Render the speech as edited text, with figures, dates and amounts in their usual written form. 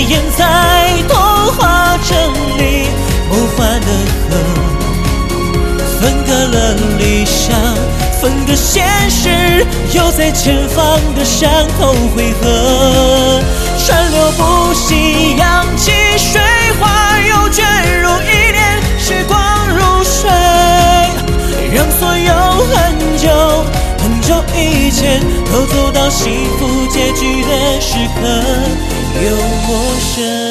淹在童话镇里梦幻的河，分隔了理想，分隔现实，又在前方的山头汇合。川流不息，扬起水花，又卷入一念，时光如水，让所有很久以前都走到幸福结局的时刻，有陌生。